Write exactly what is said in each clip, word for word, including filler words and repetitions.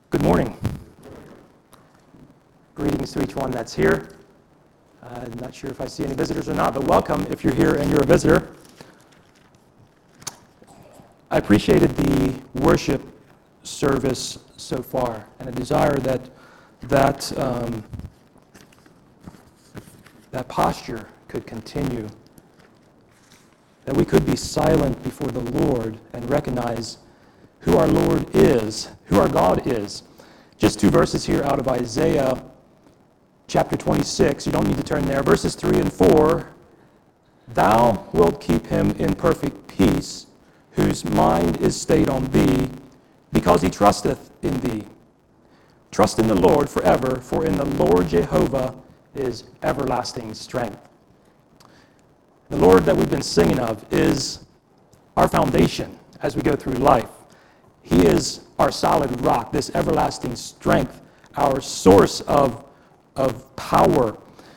Good morning. Greetings to each one that's here. Uh, I'm not sure if I see any visitors or not, but welcome if you're here and you're a visitor. I appreciated the worship service so far, and a desire that that um, that posture could continue, that we could be silent before the Lord and recognize who our Lord is, who our God is. Just two verses here out of Isaiah chapter twenty-six. You don't need to turn there. Verses three and four. Thou wilt keep him in perfect peace, whose mind is stayed on thee, because he trusteth in thee. Trust in the Lord forever, for in the Lord Jehovah is everlasting strength. The Lord that we've been singing of is our foundation as we go through life. He is our solid rock, this everlasting strength, our source of, of power.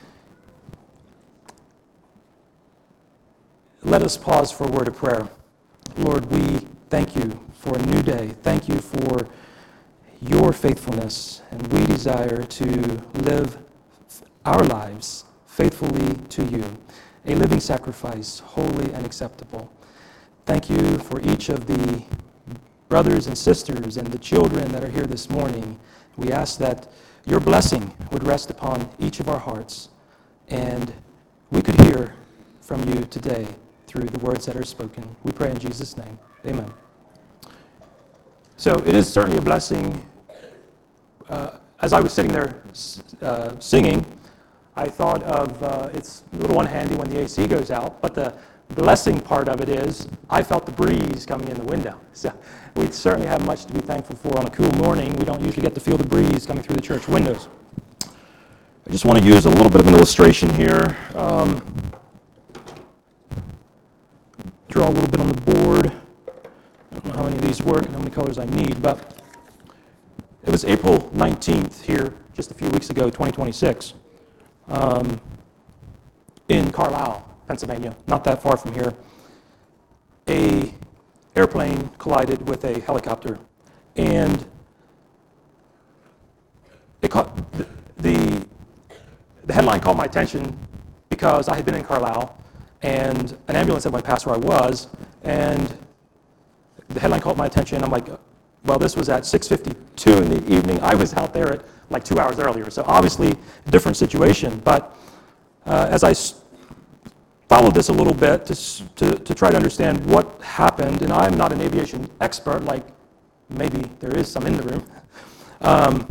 Let us pause for a word of prayer. Lord, we thank you for a new day. Thank you for your faithfulness, and we desire to live our lives faithfully to you, a living sacrifice, holy and acceptable. Thank you for each of the brothers and sisters and the children that are here this morning. We ask that your blessing would rest upon each of our hearts, and we could hear from you today through the words that are spoken. We pray in Jesus' name. Amen. So it is certainly a blessing. Uh, as I was sitting there uh, singing, I thought of, uh, it's a little unhandy when the A C goes out, but the blessing part of it is I felt the breeze coming in the window. So we certainly have much to be thankful for on a cool morning. We don't usually get to feel the breeze coming through the church windows. I just want to use a little bit of an illustration here. Um, draw a little bit on the board. I don't know how many of these work and how many colors I need, but it was April nineteenth here, just a few weeks ago, twenty twenty-six, um, in Carlisle, Pennsylvania, not that far from here. A airplane collided with a helicopter, and it caught, the, the, the headline caught my attention because I had been in Carlisle, and an ambulance had went past where I was, and the headline caught my attention. I'm like, well, this was at six fifty-two in the evening. I was out there at like two hours earlier, so obviously a different situation. But uh, as I s- followed this a little bit to, to to try to understand what happened, and I'm not an aviation expert, like maybe there is some in the room. Um,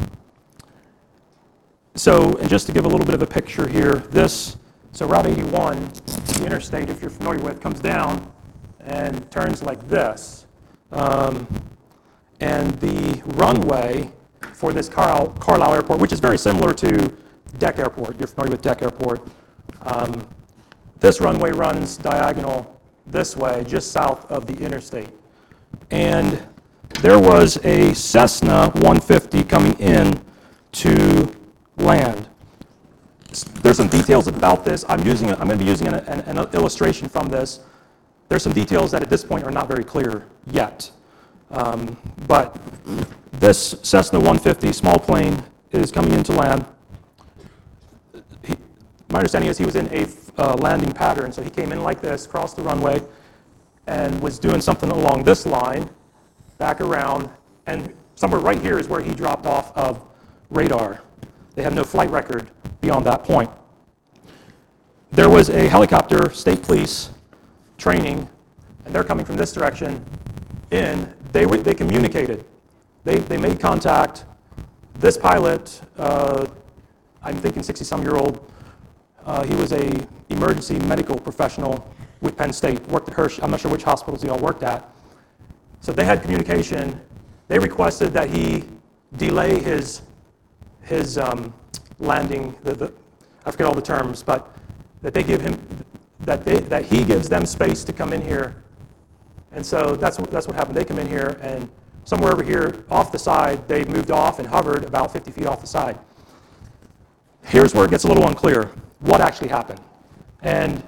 so, and just to give a little bit of a picture here, this, so Route eighty-one, the interstate, if you're familiar with, comes down and turns like this. Um, and the runway for this Carlisle, Carlisle Airport, which is very similar to Deck Airport, you're familiar with Deck Airport, um, this runway runs diagonal this way, just south of the interstate. And there was a Cessna one fifty coming in to land. There's some details about this. I'm using. I'm going to be using an, an, an illustration from this. There's some details that at this point are not very clear yet. Um, but this Cessna one fifty small plane is coming into land. He, my understanding is he was in a uh, landing pattern, so he came in like this, crossed the runway, and was doing something along this line, back around, and somewhere right here is where he dropped off of radar. They have no flight record beyond that point. There was a helicopter, state police, training, and they're coming from this direction in. They they communicated. They they made contact. This pilot, uh, I'm thinking sixty-some-year-old, uh, he was a emergency medical professional with Penn State, worked at Hershey. I'm not sure which hospitals he all worked at. So they had communication. They requested that he delay his his um, landing. The, the, I forget all the terms, but that they give him that they that he gives them space to come in here. And so that's what, that's what happened. They come in here, and somewhere over here off the side, they moved off and hovered about fifty feet off the side. Here's where it gets a little unclear what actually happened. And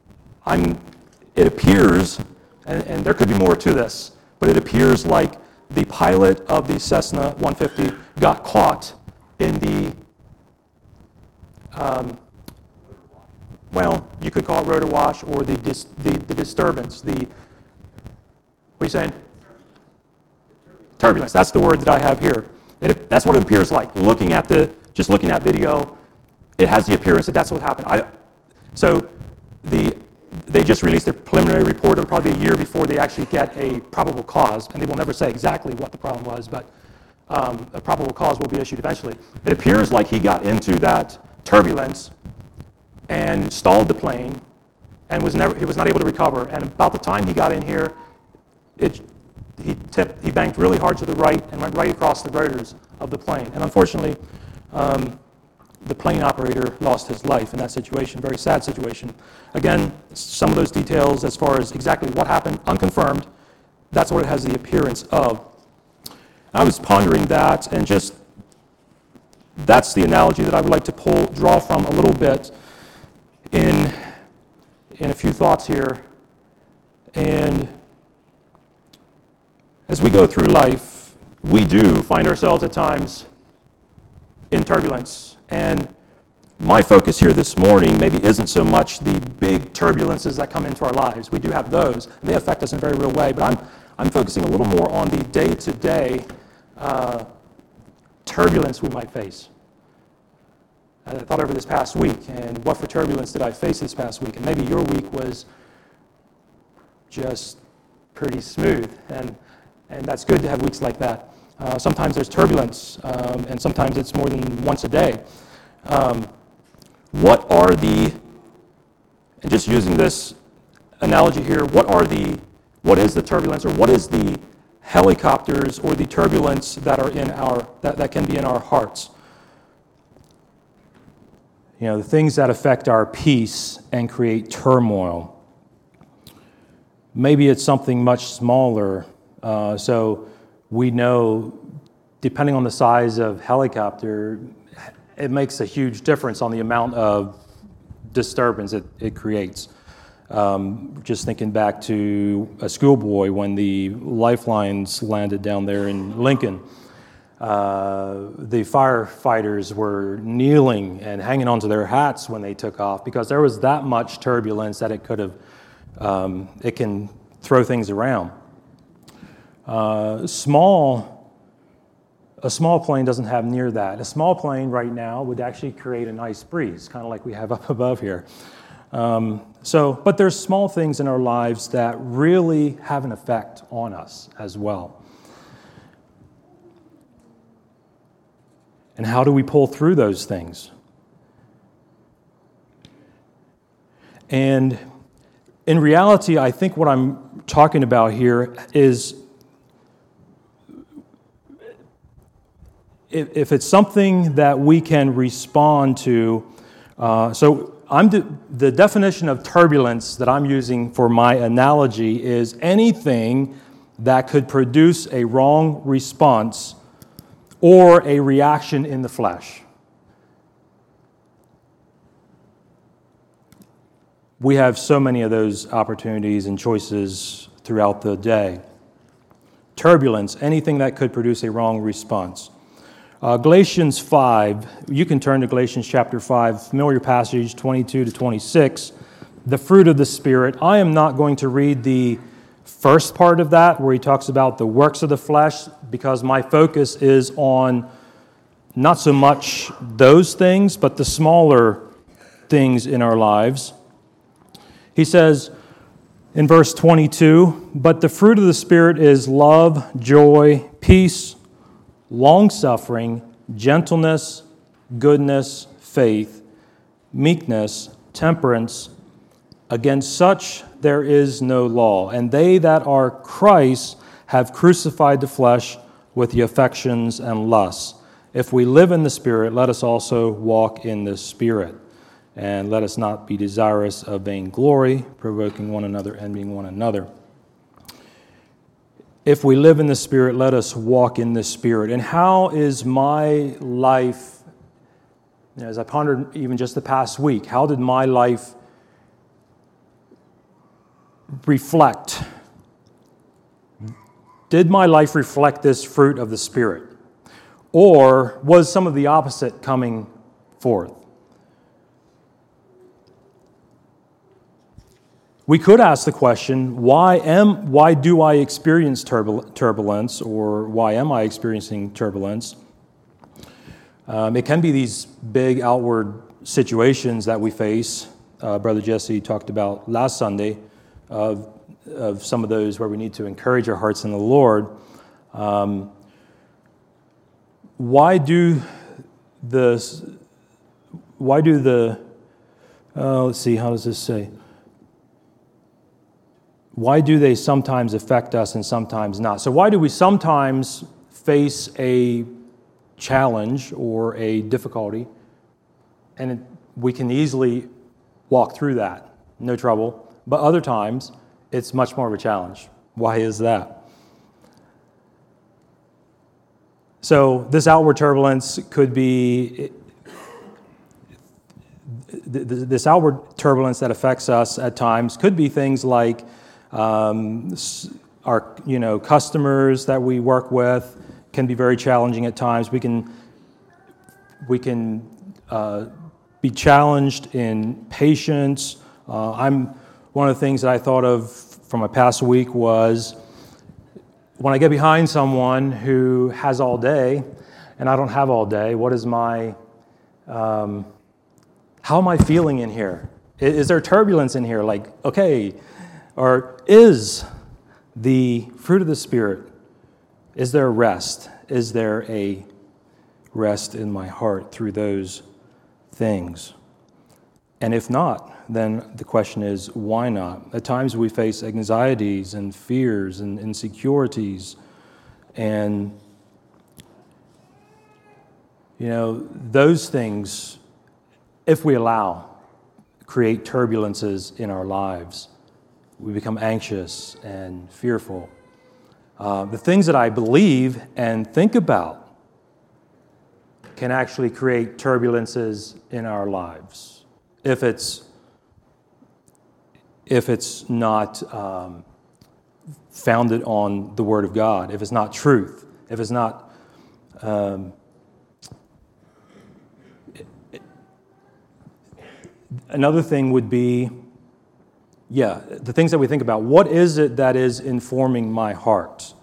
I'm, it appears, and, and there could be more to this, but it appears like the pilot of the Cessna one fifty got caught in the, um, well, you could call it rotor wash or the, dis, the, the disturbance, the, what are you saying? Turbulence, that's the word that I have here. It, that's what it appears like. Looking at the, just looking at video, it has the appearance that that's what happened. I, so the, they just released a preliminary report. It'll probably be a year before they actually get a probable cause, and they will never say exactly what the problem was, but um, a probable cause will be issued eventually. It appears like he got into that turbulence and stalled the plane, and was never he was not able to recover. And about the time he got in here, it he tipped he banked really hard to the right and went right across the rotors of the plane. And unfortunately, um, the plane operator lost his life in that situation. Very sad situation. Again, some of those details as far as exactly what happened, unconfirmed. That's what it has the appearance of. I was pondering that, and just that's the analogy that I would like to pull draw from a little bit in in a few thoughts here. And as we go through life, we do find ourselves at times in turbulence. And my focus here this morning maybe isn't so much the big turbulences that come into our lives. We do have those, and they affect us in a very real way. But I'm I'm focusing a little more on the day-to-day uh, turbulence we might face. I thought over this past week, and what for turbulence did I face this past week? And maybe your week was just pretty smooth, and and that's good to have weeks like that. Uh, sometimes there's turbulence, um, and sometimes it's more than once a day. Um, what are the, and just using this analogy here, what are the, what is the turbulence, or what is the helicopters or the turbulence that are in our, that, that can be in our hearts? You know, the things that affect our peace and create turmoil. Maybe it's something much smaller. Uh, so we know, depending on the size of helicopter, it makes a huge difference on the amount of disturbance it, it creates. Um, just thinking back to a schoolboy when the lifelines landed down there in Lincoln. Uh, the firefighters were kneeling and hanging onto their hats when they took off because there was that much turbulence that it could have, um, it can throw things around. Uh, small, a small plane doesn't have near that. A small plane right now would actually create a nice breeze, kind of like we have up above here. Um, so, but there's small things in our lives that really have an effect on us as well. And how do we pull through those things? And in reality, I think what I'm talking about here is if, if it's something that we can respond to. Uh, so I'm de- the definition of turbulence that I'm using for my analogy is anything that could produce a wrong response or a reaction in the flesh. We have so many of those opportunities and choices throughout the day. Turbulence, anything that could produce a wrong response. Uh, Galatians five, you can turn to Galatians chapter five, familiar passage twenty-two to twenty-six, the fruit of the Spirit. I am not going to read the first part of that where he talks about the works of the flesh because my focus is on not so much those things, but the smaller things in our lives. He says in verse twenty-two, but the fruit of the Spirit is love, joy, peace, long-suffering, gentleness, goodness, faith, meekness, temperance. Against such there is no law. And they that are Christ have crucified the flesh with the affections and lusts. If we live in the Spirit, let us also walk in the Spirit. And let us not be desirous of vainglory, provoking one another, envying one another. If we live in the Spirit, let us walk in the Spirit. And how is my life, you know, as I pondered even just the past week, how did my life reflect did my life reflect this fruit of the Spirit? Or was some of the opposite coming forth? We could ask the question, why am why do I experience turbul- turbulence, or why am I experiencing turbulence? Um, it can be these big outward situations that we face. Uh, Brother Jesse talked about last Sunday of, of some of those where we need to encourage our hearts in the Lord. Um, why do the why do the uh, let's see, how does this say? Why do they sometimes affect us and sometimes not? So why do we sometimes face a challenge or a difficulty, and it, we can easily walk through that, no trouble, but other times it's much more of a challenge? Why is that? So this outward turbulence could be, this outward turbulence that affects us at times could be things like Um, our, you know, customers that we work with can be very challenging at times. We can, we can uh, be challenged in patience. Uh, I'm one of the things that I thought of from my past week was when I get behind someone who has all day, and I don't have all day. What is my, um, how am I feeling in here? Is, is there turbulence in here? Like, okay. Or is the fruit of the Spirit, is there rest? Is there a rest in my heart through those things? And if not, then the question is, why not? At times we face anxieties and fears and insecurities, and, you know, those things, if we allow, create turbulences in our lives. We become anxious and fearful. Uh, the things that I believe and think about can actually create turbulences in our lives if it's if it's not um, founded on the Word of God, if it's not truth, if it's not. Um, another thing would be. Yeah, the things that we think about. What is it that is informing my heart?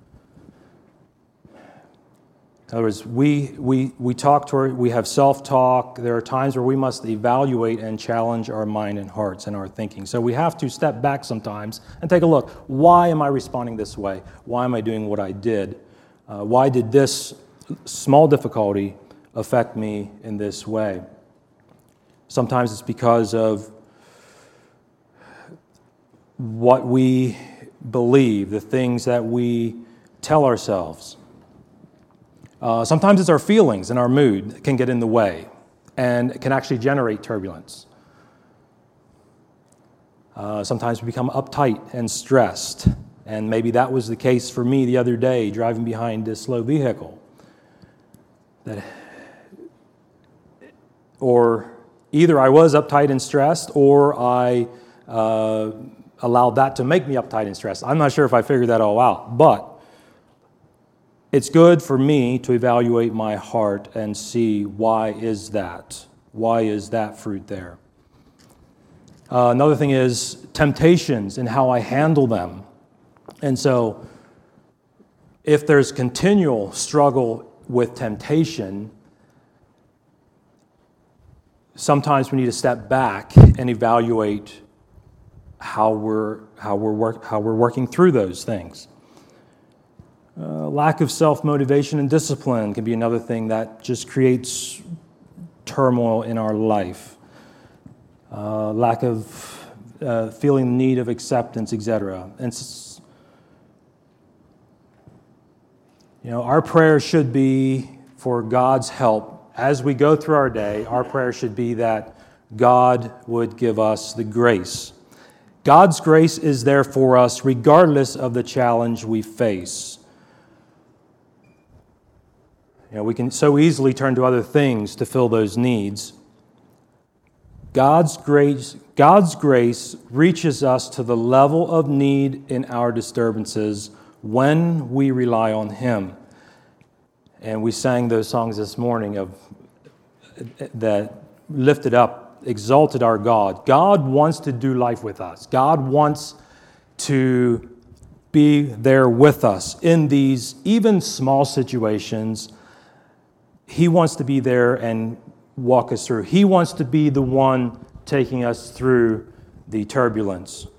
In other words, we we we talk to our, we have self-talk. There are times where we must evaluate and challenge our mind and hearts and our thinking. So we have to step back sometimes and take a look. Why am I responding this way? Why am I doing what I did? Uh, why did this small difficulty affect me in this way? Sometimes it's because of what we believe, the things that we tell ourselves. Uh, sometimes it's our feelings and our mood that can get in the way and can actually generate turbulence. Uh, sometimes we become uptight and stressed, and maybe that was the case for me the other day driving behind a slow vehicle. That, or either I was uptight and stressed, or I uh, allowed that to make me uptight and stressed. I'm not sure if I figured that all out, but it's good for me to evaluate my heart and see why is that? Why is that fruit there? Uh, another thing is temptations and how I handle them. And so if there's continual struggle with temptation, sometimes we need to step back and evaluate how we're how we're work how we're working through those things. Uh, lack of self-motivation and discipline can be another thing that just creates turmoil in our life. Uh, lack of uh, feeling the need of acceptance, et cetera. And you know, our prayer should be for God's help as we go through our day. Our prayer should be that God would give us the grace. God's grace is there for us regardless of the challenge we face. You know, we can so easily turn to other things to fill those needs. God's grace, God's grace reaches us to the level of need in our disturbances when we rely on Him. And we sang those songs this morning of that lifted up, exalted our God. God wants to do life with us. God wants to be there with us in these even small situations. He wants to be there and walk us through. He wants to be the one taking us through the turbulence.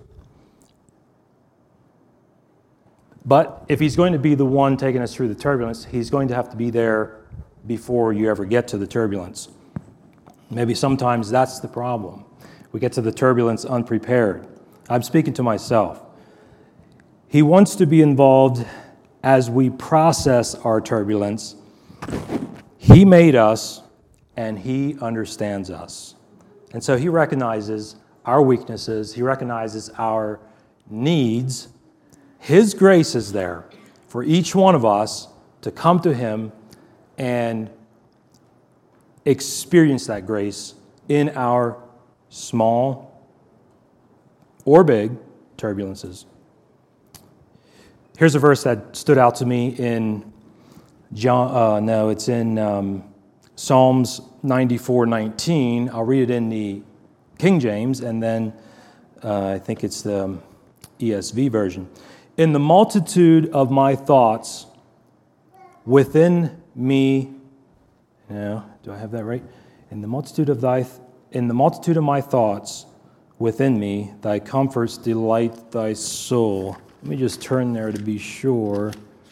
But if He's going to be the one taking us through the turbulence, He's going to have to be there before you ever get to the turbulence. Maybe sometimes that's the problem. We get to the turbulence unprepared. I'm speaking to myself. He wants to be involved as we process our turbulence. He made us, and He understands us. And so He recognizes our weaknesses. He recognizes our needs. His grace is there for each one of us to come to Him and experience that grace in our small or big turbulences. Here's a verse that stood out to me in John. Uh, no, it's in um, Psalms ninety-four nineteen. I'll read it in the King James, and then uh, I think it's the E S V version. In the multitude of my thoughts within me, no, do I have that right? In the multitude of thy, in the multitude of my thoughts within me, thy comforts delight thy soul. Let me just turn there to be sure.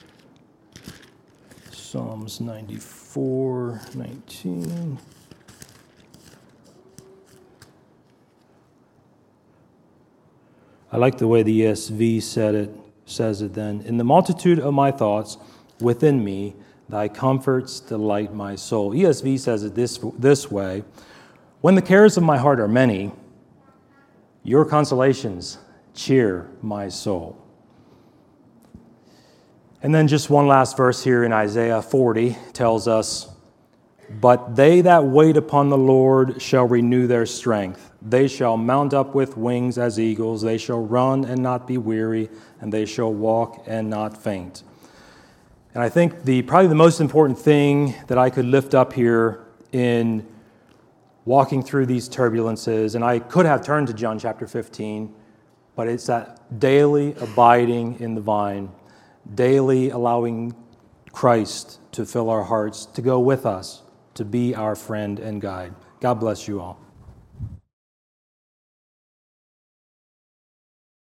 Psalms ninety-four nineteen. I like the way the E S V said it, says it then. In the multitude of my thoughts within me, thy comforts delight my soul. E S V says it this, this way. When the cares of my heart are many, your consolations cheer my soul. And then just one last verse here in Isaiah forty tells us, but they that wait upon the Lord shall renew their strength. They shall mount up with wings as eagles. They shall run and not be weary, and they shall walk and not faint. And I think the probably the most important thing that I could lift up here in walking through these turbulences, and I could have turned to John chapter fifteen, but it's that daily abiding in the vine, daily allowing Christ to fill our hearts, to go with us, to be our friend and guide. God bless you all.